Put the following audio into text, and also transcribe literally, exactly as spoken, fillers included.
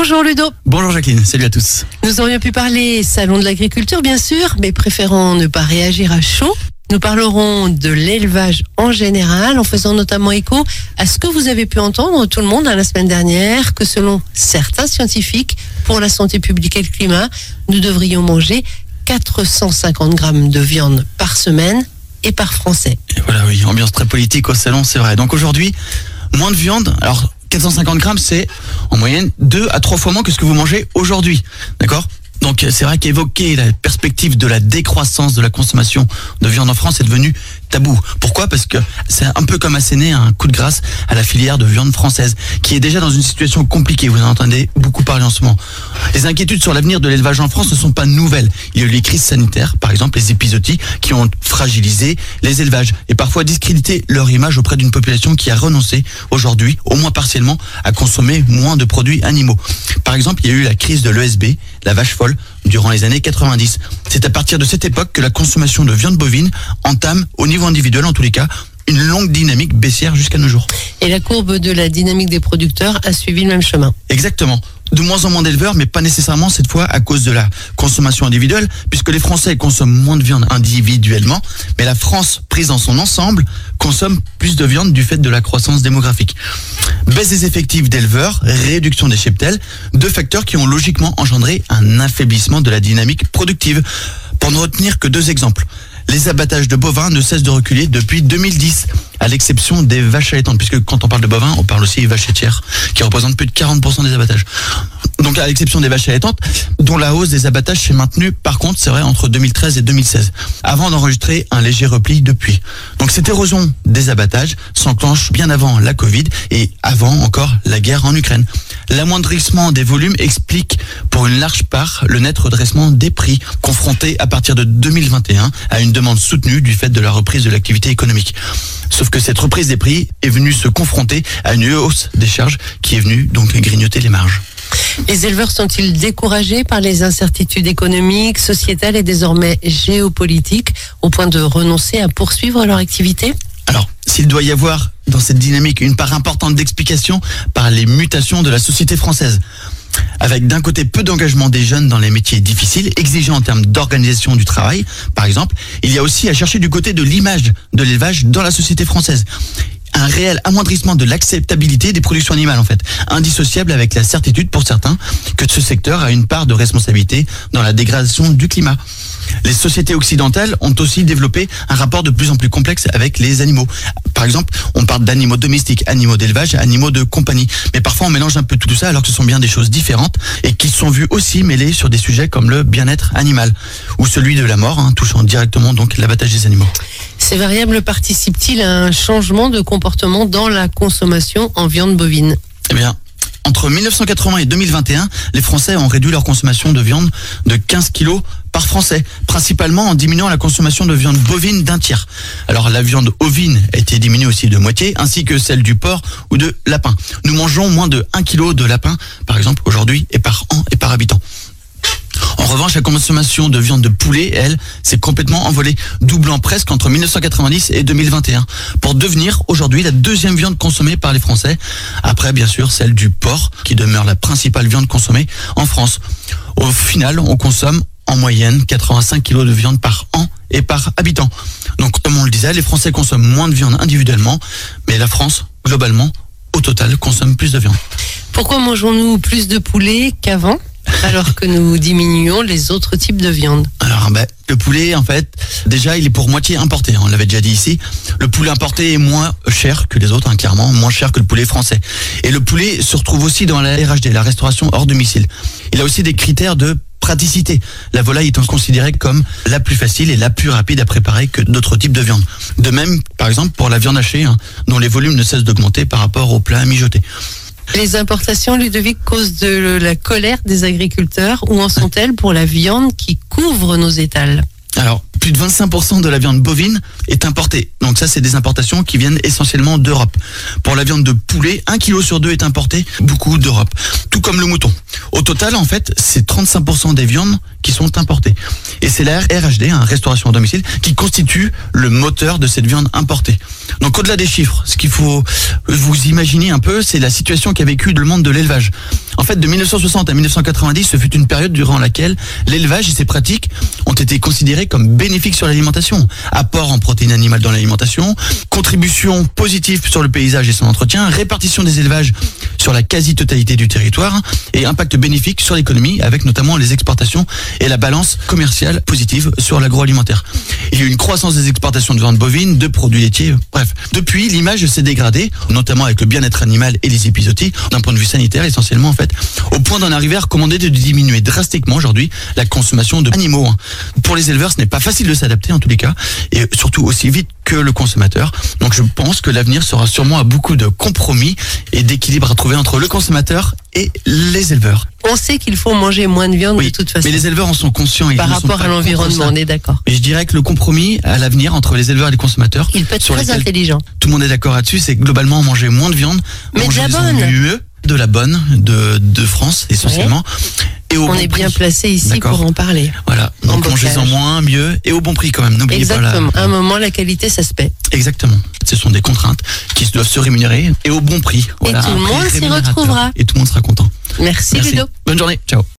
Bonjour Ludo. Bonjour Jacqueline, salut à tous. Nous aurions pu parler salon de l'agriculture bien sûr, mais préférons ne pas réagir à chaud. Nous parlerons de l'élevage en général, en faisant notamment écho à ce que vous avez pu entendre tout le monde la semaine dernière, que selon certains scientifiques, pour la santé publique et le climat, nous devrions manger quatre cent cinquante grammes de viande par semaine et par Français. Et voilà, oui, ambiance très politique au salon, c'est vrai. Donc aujourd'hui, moins de viande, alors quatre cent cinquante grammes, c'est en moyenne deux à trois fois moins que ce que vous mangez aujourd'hui, d'accord ? Donc c'est vrai qu'évoquer la perspective de la décroissance de la consommation de viande en France est devenu tabou. Pourquoi ? Parce que c'est un peu comme asséner un coup de grâce à la filière de viande française, qui est déjà dans une situation compliquée. Vous en entendez beaucoup parler en ce moment. Les inquiétudes sur l'avenir de l'élevage en France ne sont pas nouvelles. Il y a eu les crises sanitaires, par exemple les épizooties, qui ont fragilisé les élevages et parfois discrédité leur image auprès d'une population qui a renoncé aujourd'hui, au moins partiellement, à consommer moins de produits animaux. Par exemple, il y a eu la crise de l'E S B, la vache folle, durant les années quatre-vingt-dix. C'est à partir de cette époque que la consommation de viande bovine entame, au niveau individuel en tous les cas, une longue dynamique baissière jusqu'à nos jours. Et la courbe de la dynamique des producteurs a suivi le même chemin. Exactement. De moins en moins d'éleveurs, mais pas nécessairement cette fois à cause de la consommation individuelle, puisque les Français consomment moins de viande individuellement, mais la France, prise dans son ensemble, consomme plus de viande du fait de la croissance démographique. Baisse des effectifs d'éleveurs, réduction des cheptels, deux facteurs qui ont logiquement engendré un affaiblissement de la dynamique productive. Pour ne retenir que deux exemples. Les abattages de bovins ne cessent de reculer depuis deux mille dix, à l'exception des vaches allaitantes, puisque quand on parle de bovins, on parle aussi des vaches laitières, qui représentent plus de quarante pour cent des abattages. Donc à l'exception des vaches allaitantes, dont la hausse des abattages s'est maintenue, par contre, c'est vrai, entre deux mille treize et deux mille seize, avant d'enregistrer un léger repli depuis. Donc cette érosion des abattages s'enclenche bien avant la Covid et avant encore la guerre en Ukraine. L'amoindrissement des volumes explique pour une large part le net redressement des prix, confronté à partir de deux mille vingt et un à une demande soutenue du fait de la reprise de l'activité économique. Sauf que cette reprise des prix est venue se confronter à une hausse des charges qui est venue donc grignoter les marges. Les éleveurs sont-ils découragés par les incertitudes économiques, sociétales et désormais géopolitiques au point de renoncer à poursuivre leur activité ? Alors, s'il doit y avoir dans cette dynamique une part importante d'explication par les mutations de la société française, avec d'un côté peu d'engagement des jeunes dans les métiers difficiles, exigeants en termes d'organisation du travail, par exemple, il y a aussi à chercher du côté de l'image de l'élevage dans la société française. Un réel amoindrissement de l'acceptabilité des productions animales, en fait, indissociable avec la certitude pour certains que ce secteur a une part de responsabilité dans la dégradation du climat. Les sociétés occidentales ont aussi développé un rapport de plus en plus complexe avec les animaux. Par exemple, on parle d'animaux domestiques, animaux d'élevage, animaux de compagnie. Mais parfois, on mélange un peu tout ça alors que ce sont bien des choses différentes et qui sont vues aussi mêlées sur des sujets comme le bien-être animal ou celui de la mort, hein, touchant directement donc l'abattage des animaux. Ces variables participent-ils à un changement de comportement dans la consommation en viande bovine ? Eh bien, entre mille neuf cent quatre-vingts et deux mille vingt et un, les Français ont réduit leur consommation de viande de quinze kilos par Français, principalement en diminuant la consommation de viande bovine d'un tiers. Alors la viande ovine a été diminuée aussi de moitié, ainsi que celle du porc ou de lapin. Nous mangeons moins de un kilo de lapin, par exemple, aujourd'hui, et par an et par habitant. En revanche, la consommation de viande de poulet, elle, s'est complètement envolée, doublant presque entre mille neuf cent quatre-vingt-dix et deux mille vingt et un, pour devenir aujourd'hui la deuxième viande consommée par les Français, après bien sûr celle du porc, qui demeure la principale viande consommée en France. Au final, on consomme en moyenne quatre-vingt-cinq kilos de viande par an et par habitant. Donc comme on le disait, les Français consomment moins de viande individuellement, mais la France, globalement, au total, consomme plus de viande. Pourquoi mangeons-nous plus de poulet qu'avant ? Alors que nous diminuons les autres types de viande. Alors, ben, le poulet, en fait, déjà, il est pour moitié importé. On l'avait déjà dit ici. Le poulet importé est moins cher que les autres, hein, clairement, moins cher que le poulet français. Et le poulet se retrouve aussi dans la R H D, la restauration hors domicile. Il a aussi des critères de praticité. La volaille étant considérée comme la plus facile et la plus rapide à préparer que d'autres types de viande. De même, par exemple, pour la viande hachée, hein, dont les volumes ne cessent d'augmenter par rapport aux plats mijotés. Les importations, Ludovic, causent de la colère des agriculteurs. Où en sont-elles pour la viande qui couvre nos étals ? Alors, plus de vingt-cinq pour cent de la viande bovine est importée. Donc ça, c'est des importations qui viennent essentiellement d'Europe. Pour la viande de poulet, un kilo sur deux est importé, beaucoup d'Europe. Tout comme le mouton. Au total, en fait, c'est trente-cinq pour cent des viandes qui sont importées. Et c'est la R H D, hein, restauration à domicile, qui constitue le moteur de cette viande importée. Donc au-delà des chiffres, ce qu'il faut vous imaginer un peu, c'est la situation qu'a vécu le monde de l'élevage. En fait, de mille neuf cent soixante à mille neuf cent quatre-vingt-dix, ce fut une période durant laquelle l'élevage et ses pratiques ont été considérés comme bénéfiques sur l'alimentation. Apport en protéines animales dans l'alimentation, contribution positive sur le paysage et son entretien, répartition des élevages sur la quasi-totalité du territoire et impact bénéfique sur l'économie avec notamment les exportations et la balance commerciale positive sur l'agroalimentaire. Il y a eu une croissance des exportations de viande bovine, de produits laitiers, bref. Depuis, l'image s'est dégradée, notamment avec le bien-être animal et les épizooties, d'un point de vue sanitaire essentiellement en fait, au point d'en arriver à recommander de diminuer drastiquement aujourd'hui la consommation d'animaux. Pour les éleveurs, ce n'est pas facile de s'adapter en tous les cas, et surtout aussi vite que le consommateur. Donc je pense que l'avenir sera sûrement à beaucoup de compromis et d'équilibre à trouver entre le consommateur et les éleveurs. On sait qu'il faut manger moins de viande Oui, de toute façon. mais les éleveurs en sont conscients. Ils Par ne sont rapport pas à contre l'environnement, ça. on est d'accord. Mais je dirais que le compromis à l'avenir entre les éleveurs et les consommateurs, Il peut être sur très lesquels intelligent. tout le monde est d'accord là-dessus, c'est globalement manger moins de viande, Mais de manger la bonne. mieux, de la bonne, de, de France essentiellement. Et au On bon est bien prix. placé ici D'accord. pour en parler. Voilà, En donc mangez-en bocage. moins, mieux et au bon prix quand même. N'oubliez pas Exactement. la... À un moment, la qualité, ça se paie. Exactement. Ce sont des contraintes qui doivent se rémunérer et au bon prix. Voilà, tout le un prix monde s'y rémunérateur. retrouvera. Et tout le monde sera content. Merci, Merci. Ludo. Bonne journée. Ciao.